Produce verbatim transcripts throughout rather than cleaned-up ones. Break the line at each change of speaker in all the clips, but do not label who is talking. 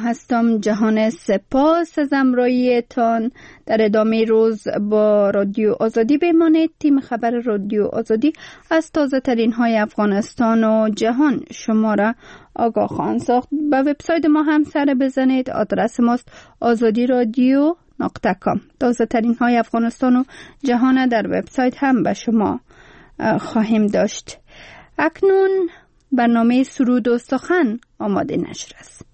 هستم جهان. سپاس از همراهیتان. در ادامه روز با رادیو آزادی بمانید. تیم خبر رادیو آزادی از تازه ترین های افغانستان و جهان شما را آگاه خواهند ساخت. به وبسایت ما هم سر بزنید. آدرس ماست آزادی رادیو نقطه کام. تازه ترین های افغانستان و جهان در وبسایت هم به شما خواهیم داشت. اکنون برنامه سرود و سخن آماده نشر است.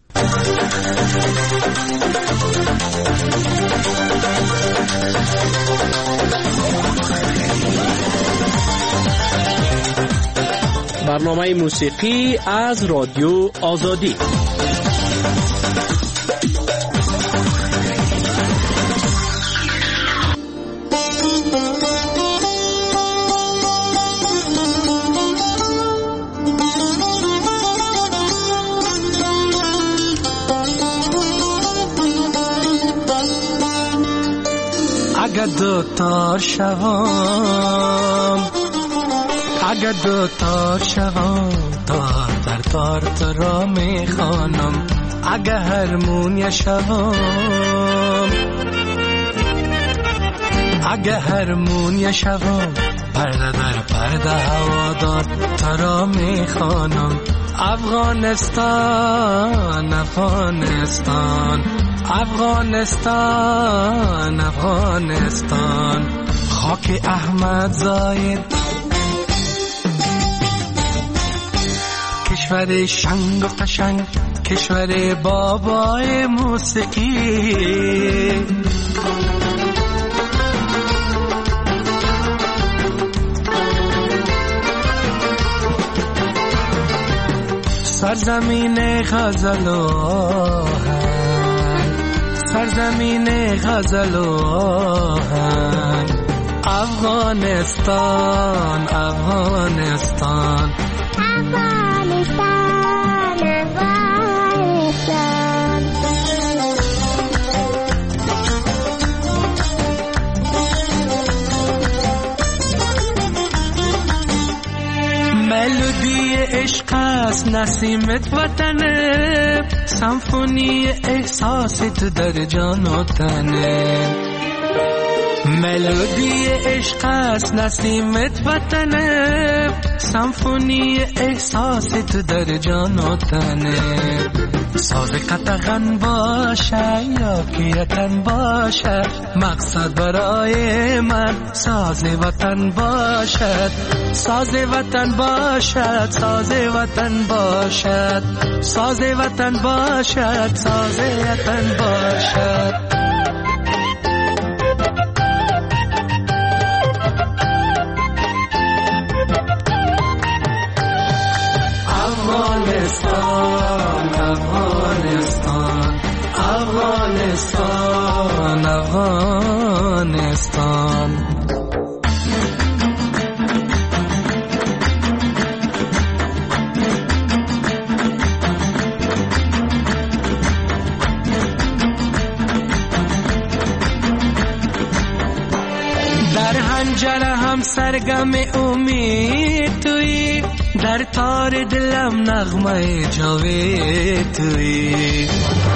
برنامه موسیقی از رادیو آزادی.
اگر دو تار شوام، اگر دو تار شوام، تار در تار تو را میخوانم. اگر هرمونیا شوام، اگر هرمونیا شوام، پرده در پرده هوادار تو را میخوانم. افغانستان افغانستان افغانستان افغانستان، خاک احمد زاید، کشور شنگ و قشنگ، کشور بابای موسیقی. سرزمین غزل و آهنگ، سرزمین غزل و آهنگ، افغانستان افغانستان
افغانستان افغانستان.
ملودی عشق است نسیمت وطنه، سمفونی احساست در جان و تنه. ملودی عشق است نسیمت وطنه، سمفونی احساست در جان و تنه. ساز قطغن باشه یا کیرکن باشه، مقصد برای من ساز وطن باشد. ساز وطن باشد، ساز وطن باشد، ساز وطن باشد، ساز وطن باشد. افغانستان افغانستان افغانستان افغانستان. در حنجره هم سرگم امید تویی، در تار دلم نغمه جاوید تویی.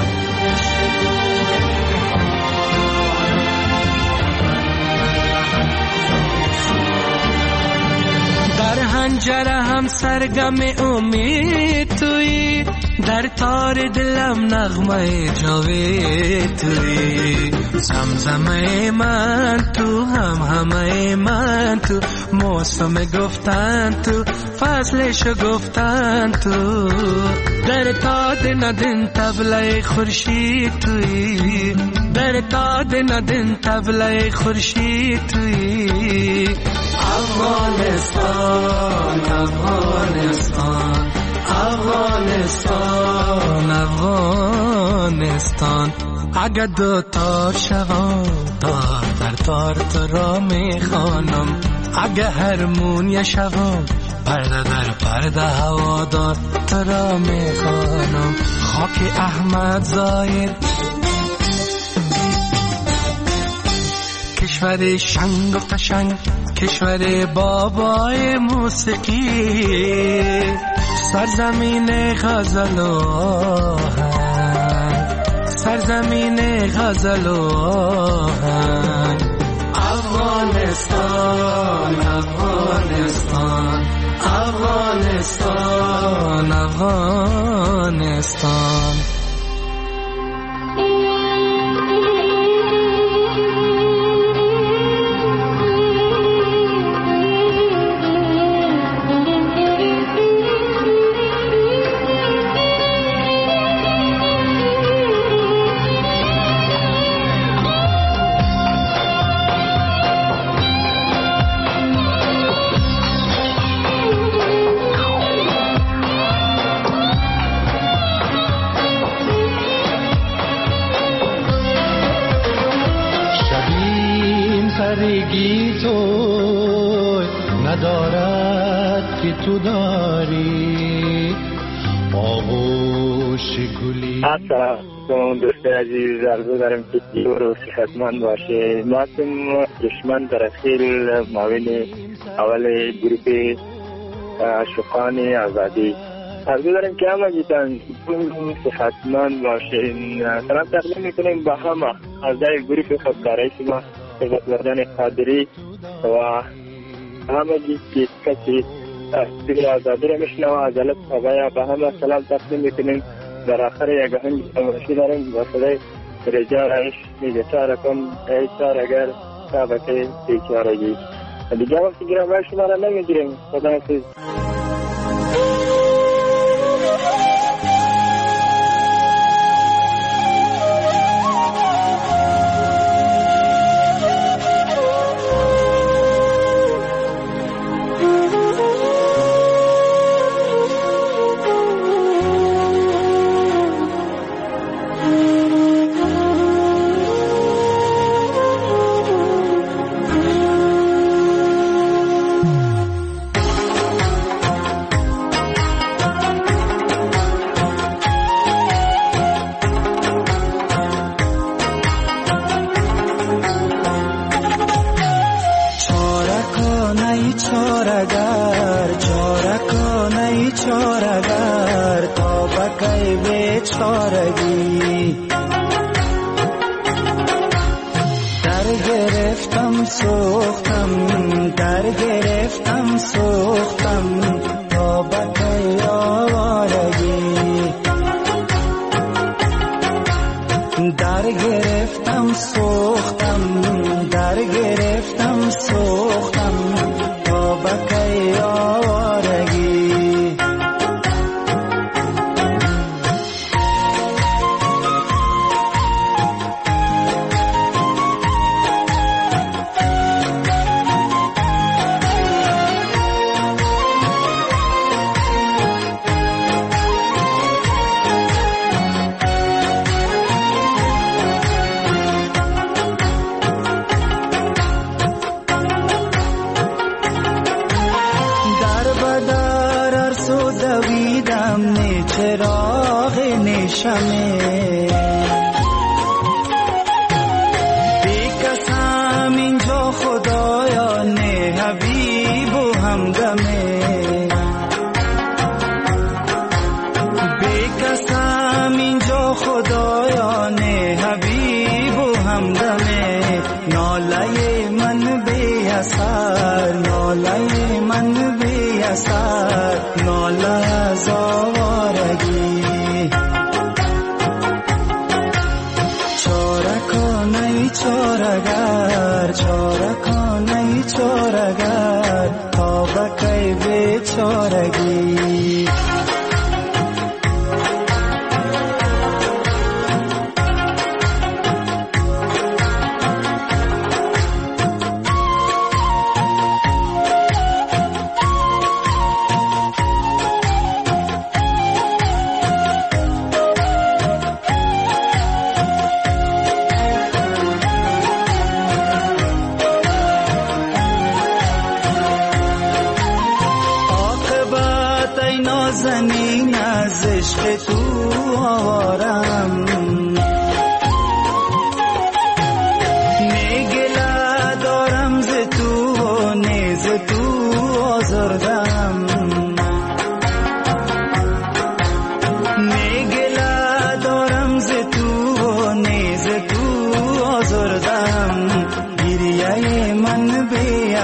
در حنجره هم سرگم امید تویی، در تار دلم نغمه جاوید تویی. زمزمه من تو، هم همه من تو، موسم گفتن تو، فصلشو گفتن تو. در تاد ندن طبله خورشید تویی، در تاد ندن طبله خورشید تویی. افغانستان افغانستان افغانستان افغانستان. اگر دو تار شوم، تار در تار تو را میخوانم. اگر هرمونیا شوم، پرده در پرده هوادار تو را میخوانم. خاک احمد زاید، کشور شنگ و قشنگ، کشور بابای موسیقی. سرزمین غزل و آهنگ، زمین غزل و آهنگ. افغانستان افغانستان افغانستان افغانستان.
خرگی تو ندارد که تو داری آغوش گلی.
السلام دوست عزیز، عرض دارم که دیور و صحتمند باشه. ماسم دشمن در خیل معاون اول گروپ عاشقان آزادی. عرض دارم که همه جیتان صحتمند باشه. سلام تقدیم میکنیم با همه اعضای گروپ خودکاری شما وردن قادری و همه جی کسی دیگر آزادی را میشنوه عدالت آقای با همه سلام تقدیم میکنیم. در آخر یک هنگ امرشی داریم با صدای رجا رایش میگه چاره کن ای چار اگر سابقه بیچارگی. دیگه وقتی گرم باید شما را نمیگیریم. خدا حافظ.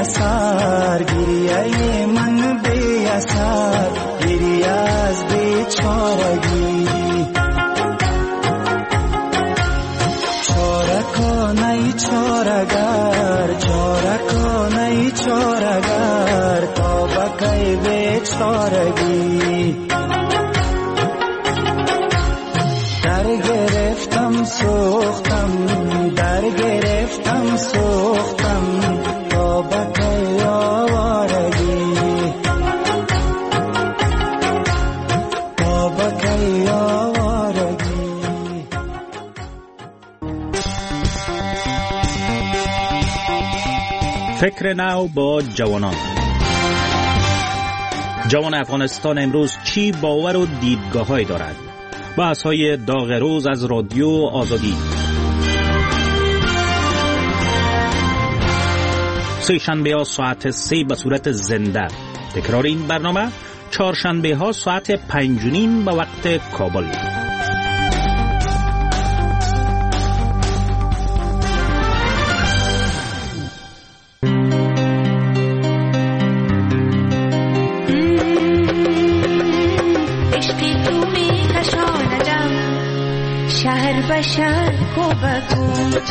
اثر گریه من بی اثر گریه از بیچارگی چاره کنی چارگر چاره کنی چارگر تا بکی بیچارگی در گرفتم سوختم در گرفتم سوختم تا بکی آوارگی تا بکی آوارگی.
فکر نو با جوانان. جوان افغانستان امروز چی باور و دیدگاه‌هایی دارد؟ بحث‌های داغ روز از رادیو آزادی. سه شنبه ها ساعت سه به صورت زنده. تکرار این برنامه چهارشنبه ها ساعت پنج و نیم به وقت کابل.
शहर बशर को बको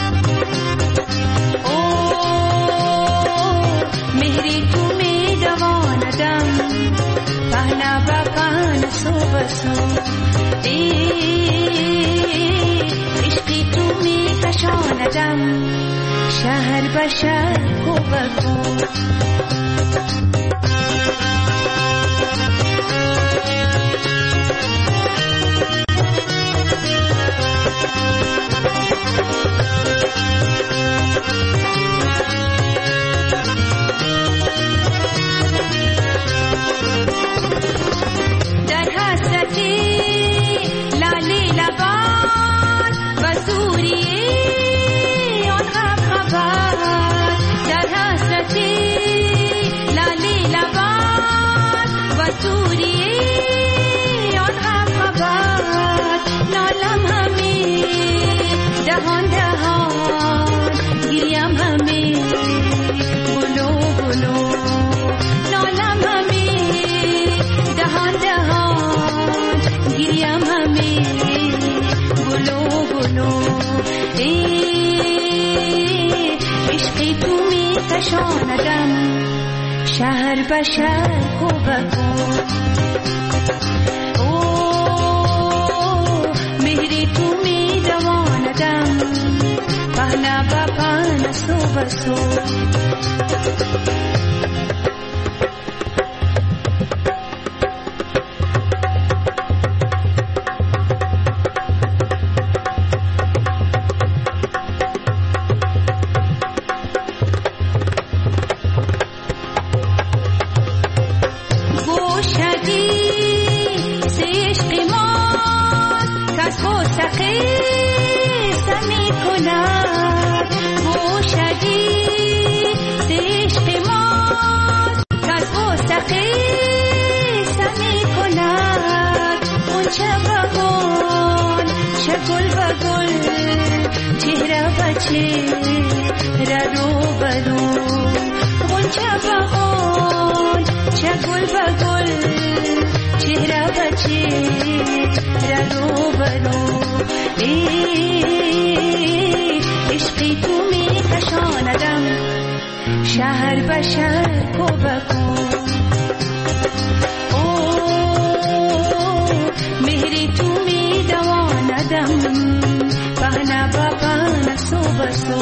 ओ मेहरी तुम्हें दवान दम पहना बपान सो बसो ए इश्क़ी तुम्हें कशान दम शहर बशर को बको शहर बशर को बको ओ मेहरी तुम्हें दवान दम पहना बपान सो बसो शहर बशर को बको ओ मेहरी तुम्हें दवान दम पहना बपान सो बसो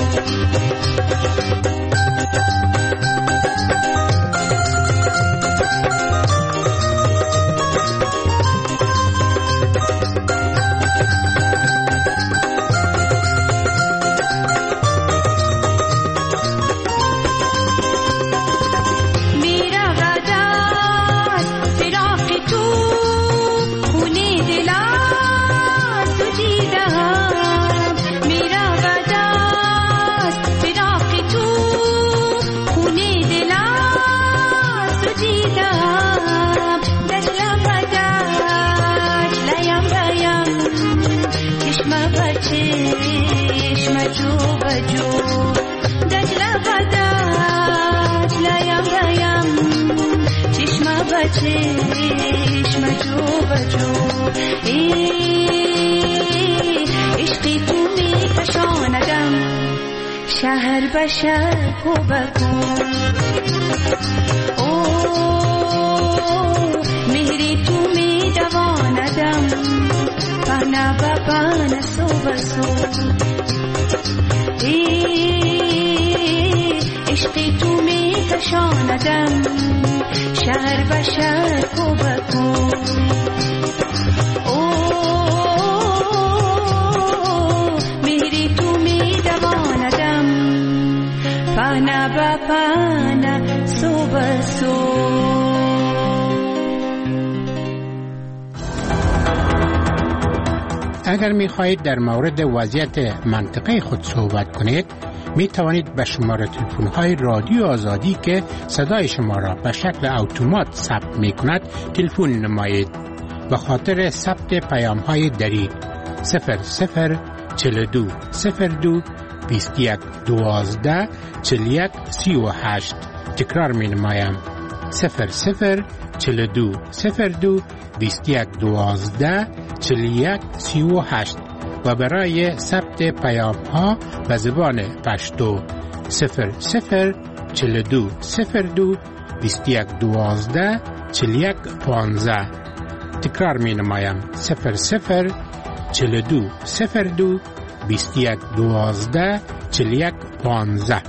چشم جو بجو عشقی تو می کشاندم شهر به شهر کو بکن مهری تو می دواندم پهنا با پهنا سو بسو عشقی تو می کشاندم شهر به شهر کو بکن مهری تو می دواندم پهنا با پهنا سو بسو.
اگر می خواهید در مورد وضعیت منطقه خود صحبت کنید می توانید به شماره تلفن های رادیو آزادی که صدای شما را به شکل اتومات ثبت می کند تلفن نمایید. به خاطر ثبت پیام های دریغ صفر صفر چهل و دو صفر دو بیست و یک دوازده چهل و یک سی و هشت تکرار می نمایم صفر صفر چهل و دو صفر دو بیست و یک دوازده چهل و یک سی و هشت و برای ثبت پیام ها به زبان پشتو صفر صفر چهل و دو صفر دو بیست و یک دوازده چهل و یک پانزده تکرار می نمایم صفر صفر چهل و دو صفر دو بیست و یک دوازده چهل و یک پانزده.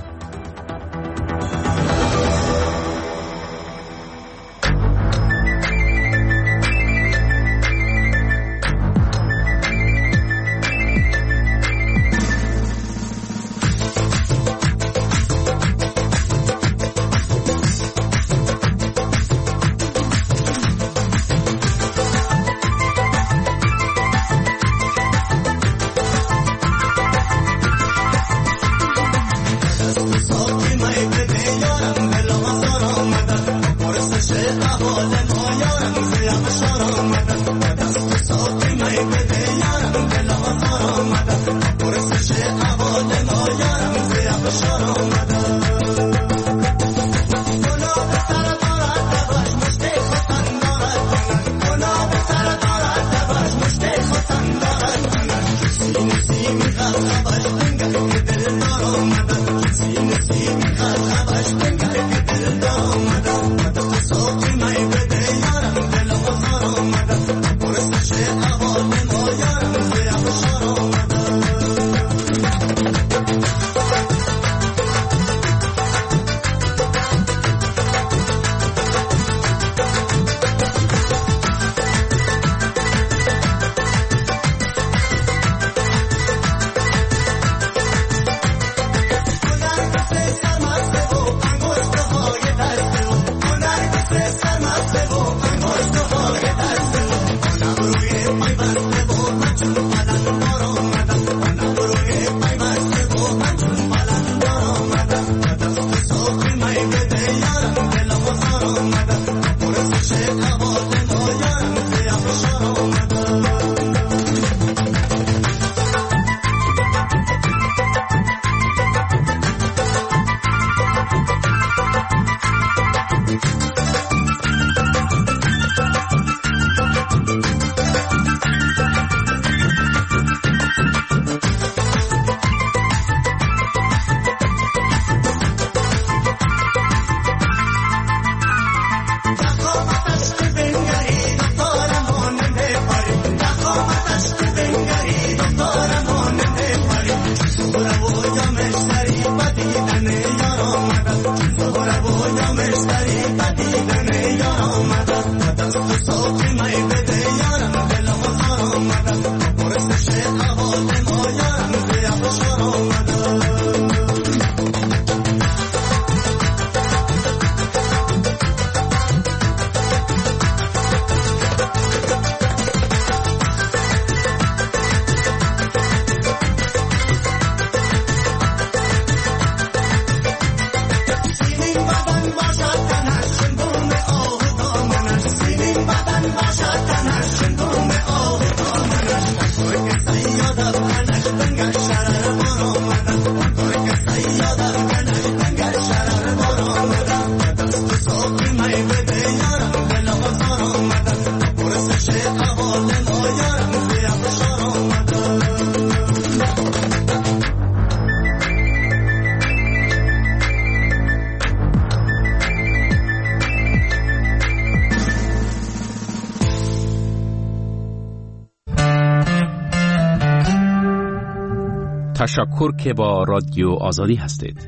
تشکر که با رادیو آزادی هستید.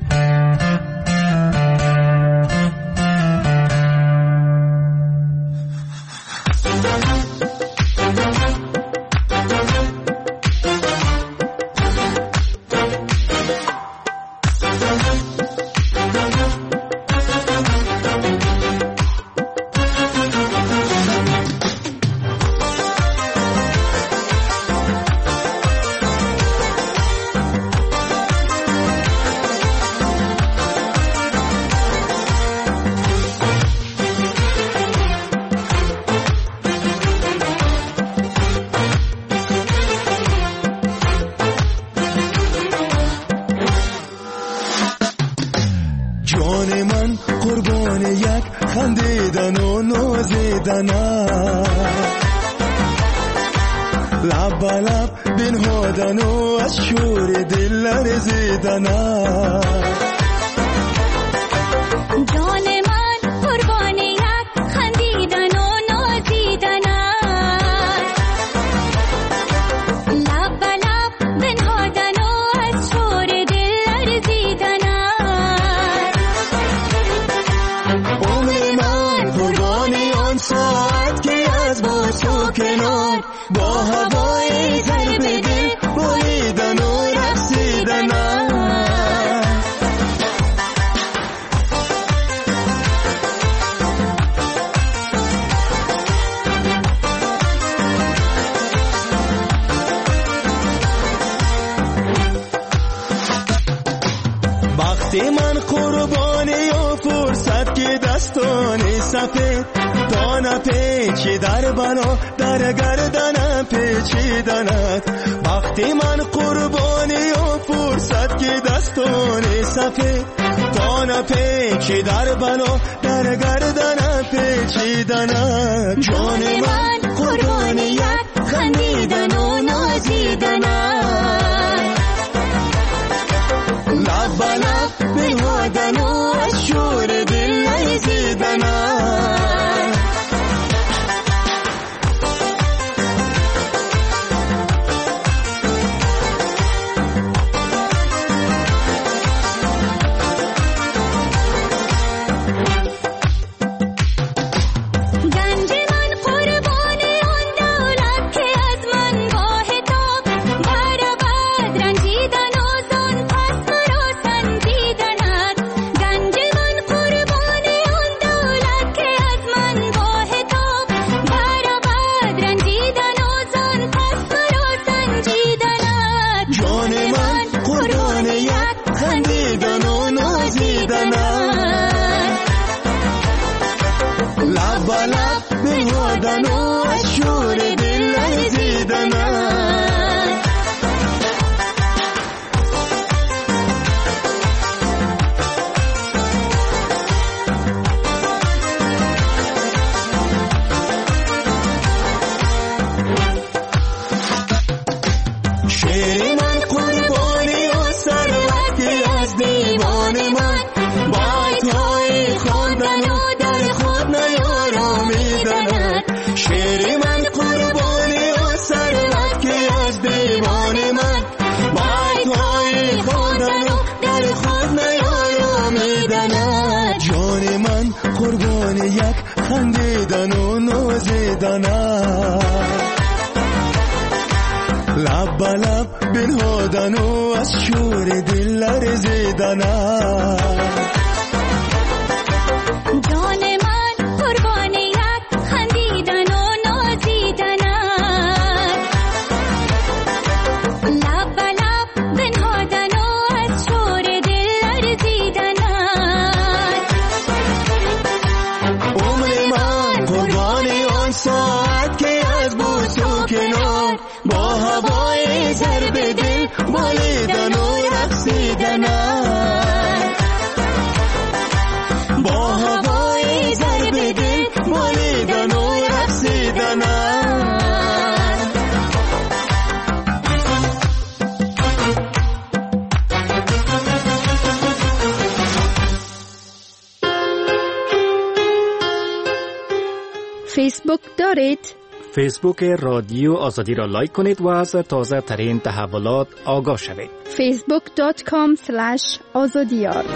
فیسبوک دارید؟
فیسبوک رادیو آزادی را لایک کنید و از تازه ترین تحولات آگاه شوید.
فیسبوک دات کام اسلش آزادیار.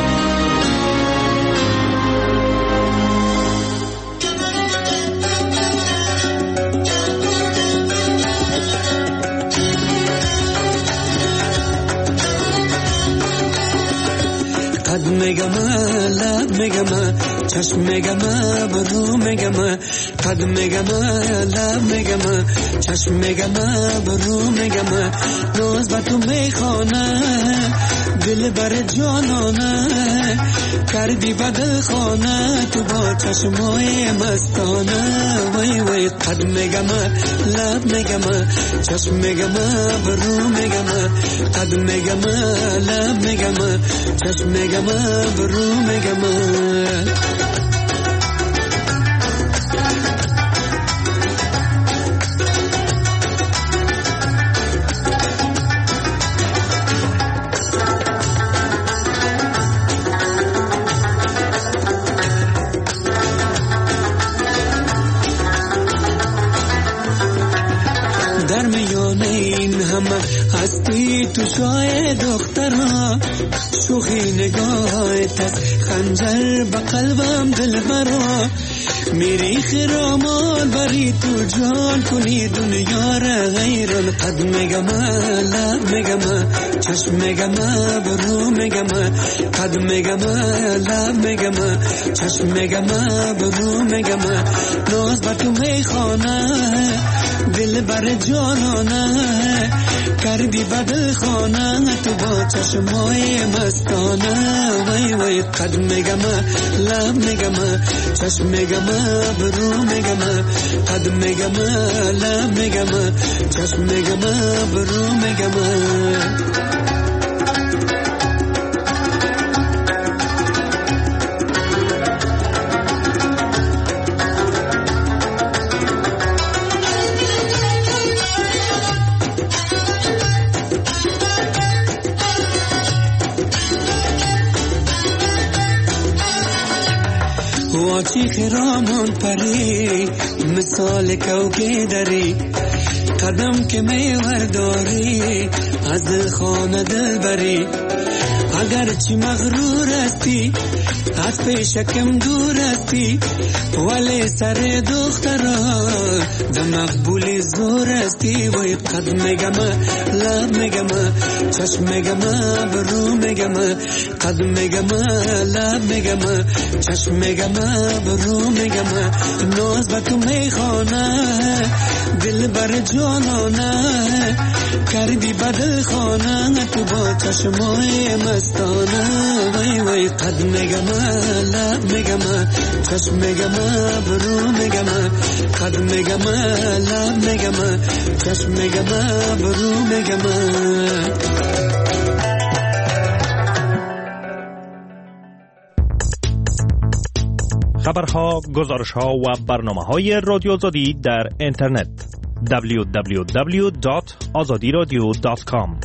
قد میگم لب میگم چشم میگم برو میگم قد میگم لب میگم چشم میگم برو میگم روز با تو میخوانه دل بر جانانه کردی بدل خانه تو با چشمای مستانه وای وای قد میگم لب میگم چشم میگم برو میگم قد میگم لب میگم چشم میگم برو میگم در میان این همه هستی تو شای دخترها شوخی نگاهت از خنجر به قلبم دل برا میری خرامال بری تو جان کنی دنیا را غیران قد میگم لب میگم چشم میگم برو میگم قد میگم لب میگم چشم میگم برو میگم ناز بر تو میخوانه دل بر جانانه کردی بدل خانه تو با چشمای مستانه وای وای قد میگم لب میگم چشم میگم برو میگم قد میگم لب میگم چشم میگم برو میگم واچی خرامان پری مثال کوکه داری قدم که میورداری از دل خانه دل بری اگر چی مغرور استی از پیشکم دور استی ولی سر دخترا ده مقبولی زور استی وی قد میگم لب میگم چشم میگم برو میگم قد میگم لب میگم چشم میگم برو میگم ناز با تو میخوانه دل بر جانانه کردی بدل خانه تو با چشمای مستانه وی وی قد میگم لب میگم چشم میگم برو میگم قد میگم لب میگم چشم میگم برو میگم
خبرها، گزارشها و برنامه‌های رادیو آزادی در اینترنت دبلیو دبلیو دبلیو دات آزادی رادیو دات کام.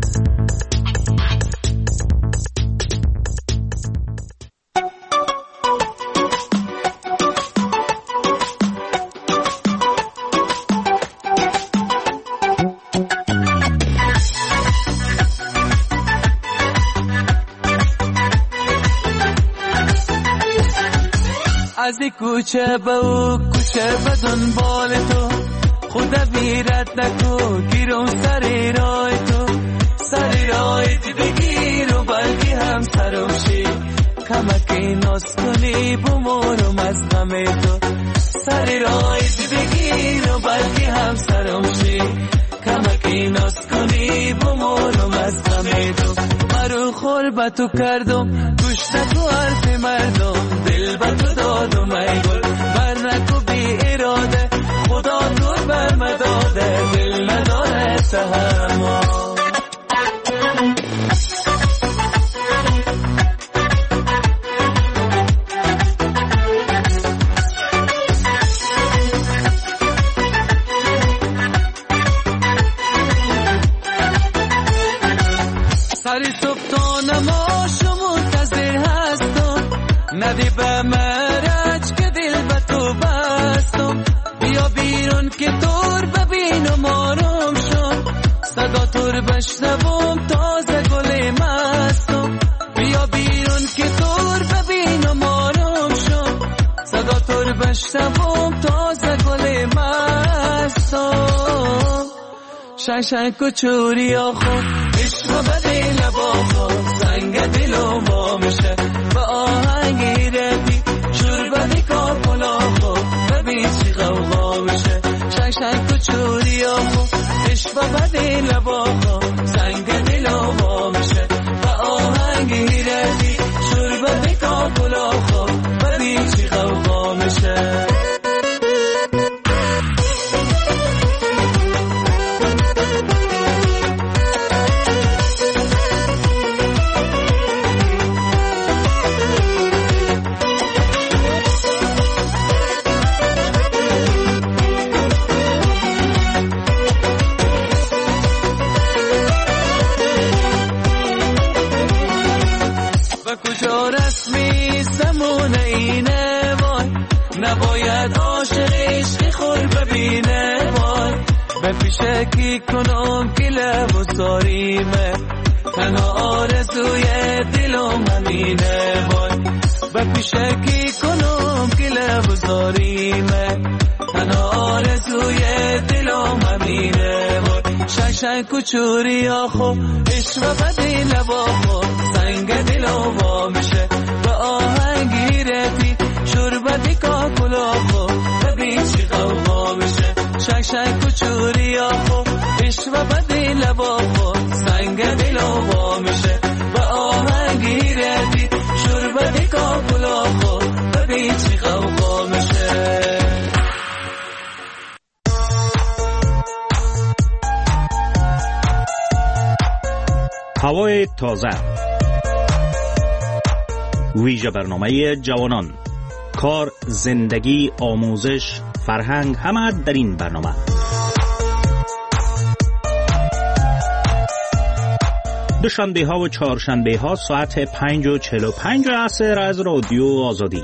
از کوچه به او کوچه به دنبال تو خدا بیرت نکو گیرم سر رای تو سر رای دی بگیر و بلگی هم سرم شی کمکی ناز کنی بمورم از غم تو سر رای دی بگیر و بلگی هم سرم شی کمکی ناز کنی بمورم از غم تو مرو خور با تو کردم گوشت تو حرف مردم دل با تو دادم ای گل بر نکو بی اراده خدا دور بر مداده دل نداره تحمل سری صبح تا نماز منتظر هستم ندی به مرج که دل به تو بستم بیا بیرون طور بشنوم تازه گل مستم بیا بیرون که طور ببینم آروم شم صدا طور بشنوم تازه گل مستم شنگ و چوری آخو عشق بده لبا خود سنگ دلو با میشه با آهنگی ردی شور بدی کاپلا خود ببین چی غوغا میشه شنگ و چوری آخو عشق بده لبا خود سنگ دلو با میشه با آهنگی ردی شور بدی کاپلا خود ببین چی غوغا میشه کجا رسمی زمونه اینه وای نباید عاشق عشق خور ببینه وای به پیشه کی کنم که لب و ساریمه تنها آرزوی دلم همینه وای به پیشه کی کنم که لب و ساریمه تنها آرزوی دلم همینه وای شنگ شنگ کچوری آخو عشق بدی لبا خو سنگ دلو با میشه با آهنگی رفی شربتی کاکلا خو ببین چی غوغا میشه شنگ شنگ کچوری آخو عشق بدی لبا خو سنگ دلو با میشه با آهنگی رفی شربتی کاکلا خو ببین چی غوغا میشه
هوای تازه ویژه برنامه جوانان کار زندگی آموزش فرهنگ همه در این برنامه دوشنبه ها و چهارشنبه ها ساعت پنج و چهل و پنج عصر از رادیو آزادی.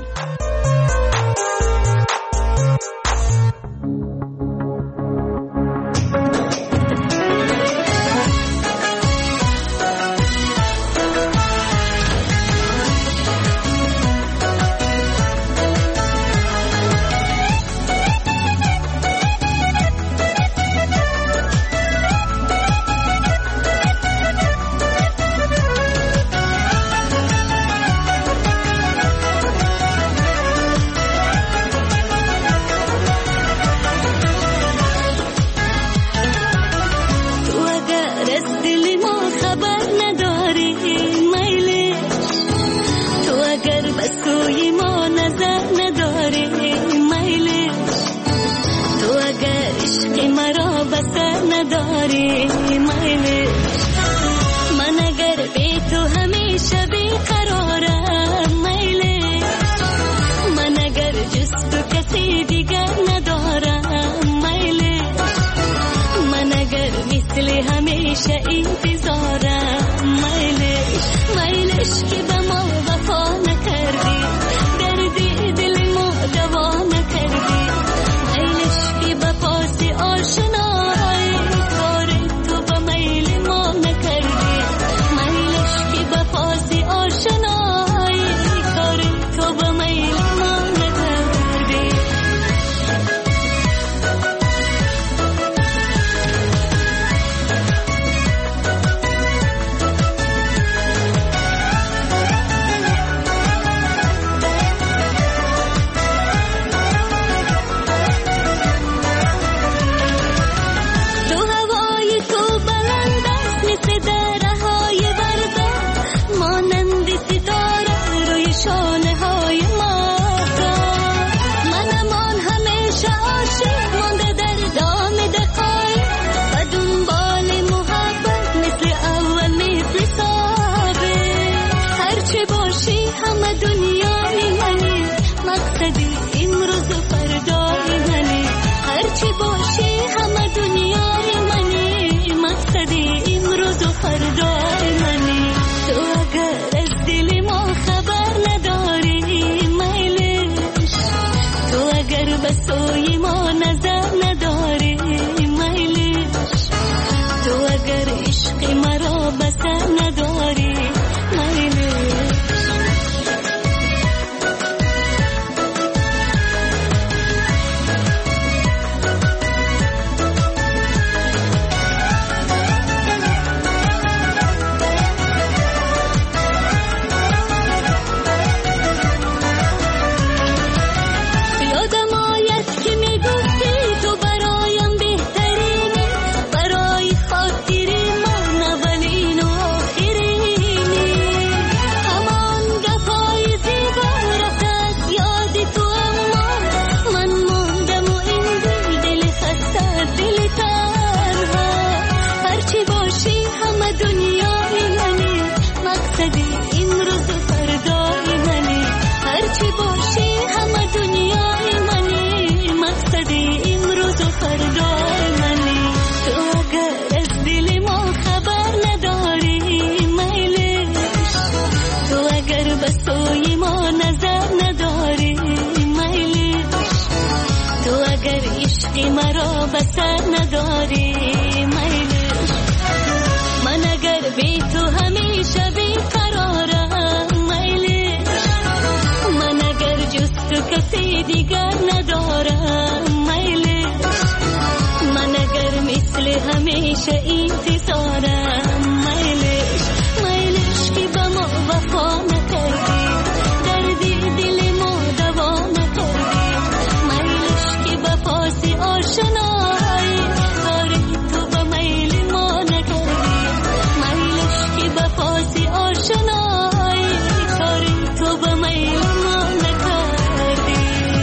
همیشه انتظارم میلش میلش که با ما وفا نکردی دردی دل ما دوا نکردی میلش که با پاسی آشنایی کاری تو با میل ما نکردی میلش که با پاسی آشنایی کاری تو با میل ما نکردی.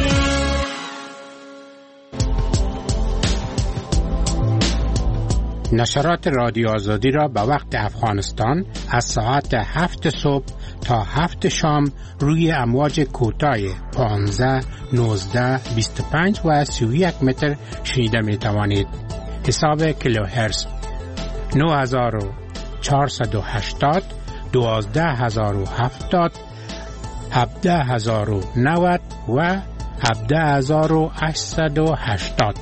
نشرات رادیو آزادی را به وقت افغانستان از ساعت هفت صبح تا هفت شام روی امواج کوتاه پانزده، نوزده، بیست و پنج و سی و یک متر شنیده می توانید. حساب کیلوهرتز نه هزار و چهارصد و هشتاد، دوازده هزار و هفتاد، هفده هزار و نود و هفده هزار و هشتصد و هشتاد.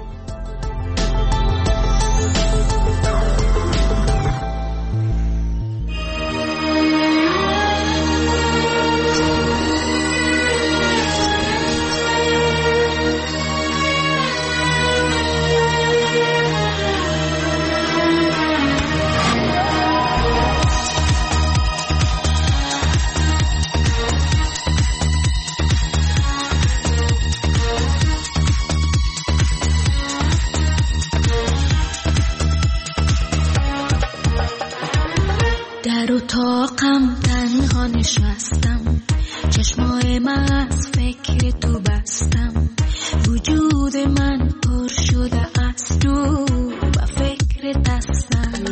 در اتاقم تنها نشستم چشمای من از فکر تو بستم وجود من پر شده از تو و فکر دستم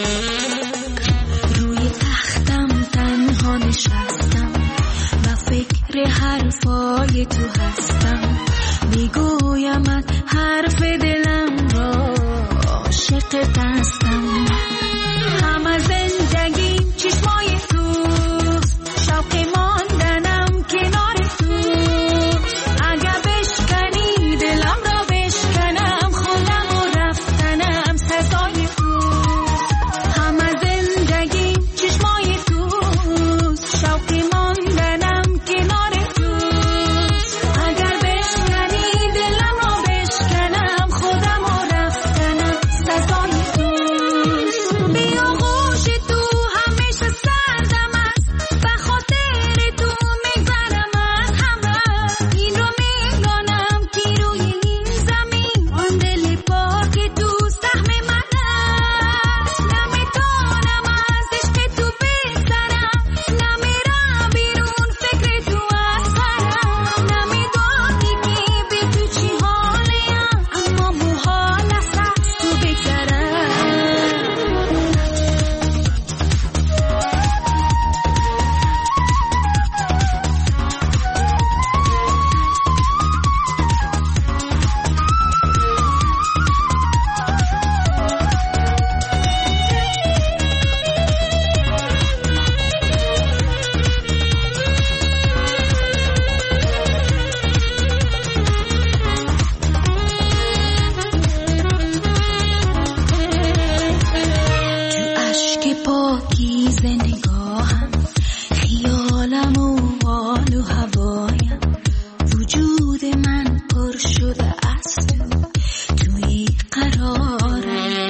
روی تختم تنها نشستم و فکر حرفای تو هستم میگویم حرف دلم را عاشق دستم همه زندگیم چشمای تو شوق ماندنم کنار تو اگه بشکنی دلم را بشکنم خودم و رفتنم سزای تو همه زندگیم چشمای تو شوق ماندنم کنار تو اگر بشکنی دلم را بشکنم خودم و رفتنم سزای تو بیا غوش تو همیشه سردم است به خاطر تو میگذرم از همه این رو میدانم که روی این زمین آن دل پاک تو سهم من است نمیتونم از عشق تو بگذرم نمیرم بیرون فکر تو از سرم نمیدانی که به تو چی حالیم اما محال است از تو بگذرم تو اشک پاکیز نگاهم خیالم و حال و هوایم وجود من پر شده از تو توی قرارم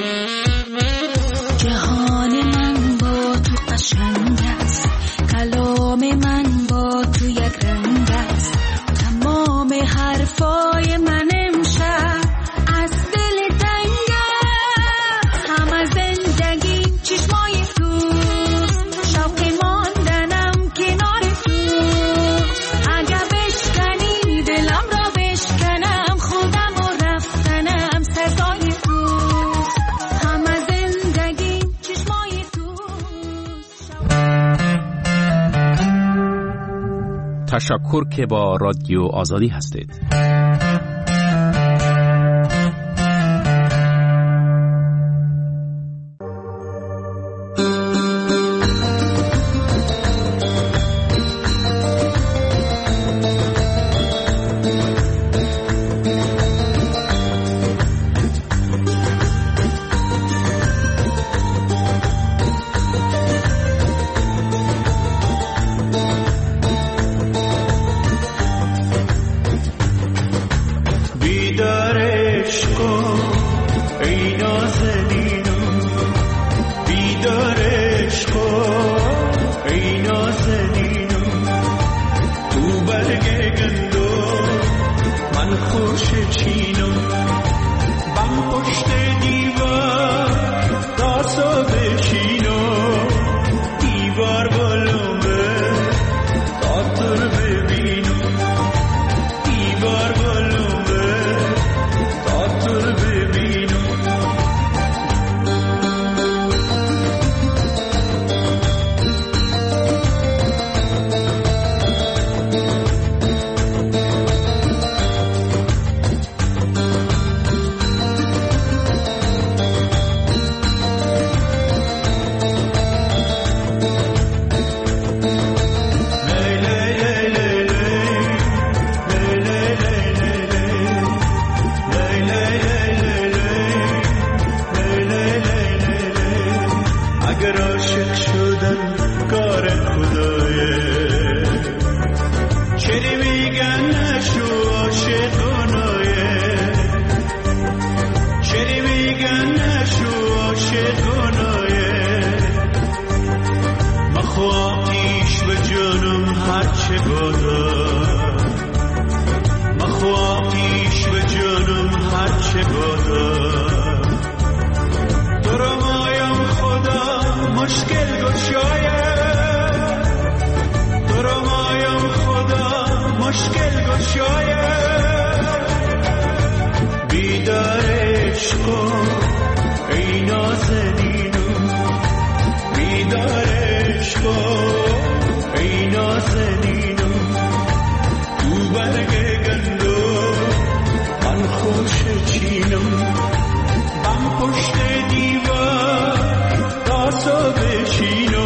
جهان من با تو قشنگ است کلام من با تو یک رنگ است تمام حرفای من امشب از دل تنگ است همه زندگیم چشمای تو شوق ماندنم کنار تو اگه بشکنی دلم را بشکنم خودم و رفتنم سزای تو همه زندگیم چشمای تو
تشکر که با رادیو آزادی هستید.
عاشق شدن کار خدایه. چری میگن نشو عاشقانایه، چری میگن نشو عاشقانایه. مخو آتیش به جانم هرچه بادا، مخو آتیش به جانم هرچه بادا. تو رو مایم خدا مشکل گشایه، تو رو مایم خدا مشکل گشایه. بیدار عشقو ای نازنینو، بیدار عشقو ای نازنینو. تو برگ گندو من خوش چینم، بم پشت دیوار تاسو بشینو.